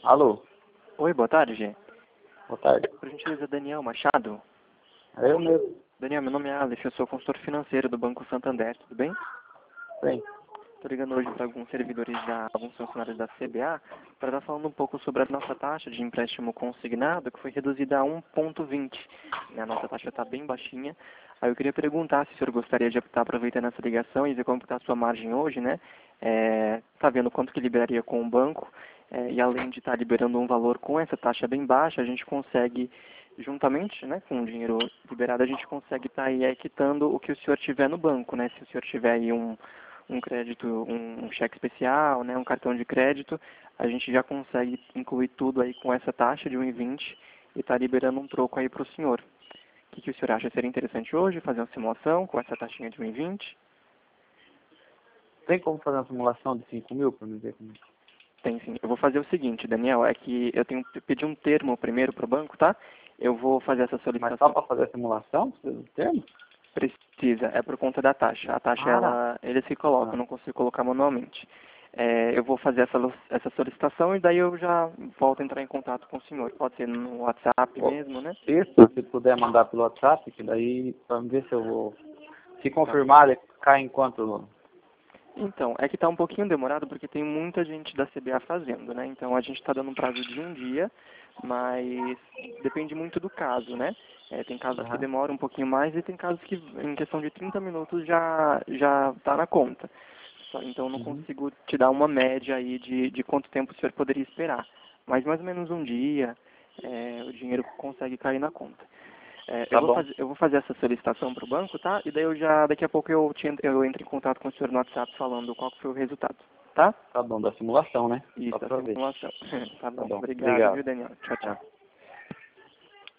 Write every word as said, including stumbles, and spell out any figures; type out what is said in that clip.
Alô, Oi, boa tarde. boa tarde. Por gentileza, Daniel Machado. É eu mesmo. Daniel, meu nome é Alex, eu sou consultor financeiro do Banco Santander, tudo bem? Sim. Estou ligando hoje para alguns servidores da, alguns funcionários da C B A, para estar falando um pouco sobre a nossa taxa de empréstimo consignado, que foi reduzida a um vírgula vinte. A nossa taxa está bem baixinha. Aí eu queria perguntar se o senhor gostaria de estar aproveitando essa ligação e ver como está a sua margem hoje, né? Está vendo quanto que liberaria com o banco, é, e além de estar liberando um valor com essa taxa bem baixa, a gente consegue, juntamente, né, com o dinheiro liberado, a gente consegue estar aí é, quitando o que o senhor tiver no banco, né? Se o senhor tiver aí um um crédito, um, um cheque especial, né, um cartão de crédito, a gente já consegue incluir tudo aí com essa taxa de um vírgula vinte e está liberando um troco aí para o senhor. O que, que o senhor acha? Seria interessante hoje fazer uma simulação com essa taxinha de um vírgula vinte? Tem como fazer uma simulação de cinco mil para me ver como é? Tem sim. Eu vou fazer o seguinte, Daniel, é que eu tenho que pedir um termo primeiro para o banco, tá? Eu vou fazer essa Mas só solicitação. para fazer a simulação, precisa do termo? Precisa, é por conta da taxa. A taxa, Ah, ela, eles se colocam, ah. eu não consigo colocar manualmente. É, eu vou fazer essa, essa solicitação e daí eu já volto a entrar em contato com o senhor. Pode ser no WhatsApp Ó, mesmo, né? isso, se puder mandar pelo WhatsApp, que daí para ver se eu vou. Se Tá. confirmar, ele cai em quanto? Então, é que está um pouquinho demorado porque tem muita gente da C B A fazendo, né? Então a gente está dando um prazo de um dia, mas depende muito do caso, né? É, tem casos que Aham. demoram um pouquinho mais e tem casos que em questão de trinta minutos já já está na conta. Só, então eu não Uhum. consigo te dar uma média aí de, de quanto tempo o senhor poderia esperar. Mas mais ou menos um dia é, o dinheiro consegue cair na conta. É, eu, Tá vou bom. fazer, eu vou fazer essa solicitação para o banco, tá? E daí eu já, daqui a pouco eu, te, eu entro em contato com o senhor no WhatsApp falando qual que foi o resultado, tá? Tá bom, da simulação, né? Só Isso, a para ver. simulação. Tá Tá bom. bom. Obrigado, Obrigado. viu, Daniel? Tchau, Tá. tchau.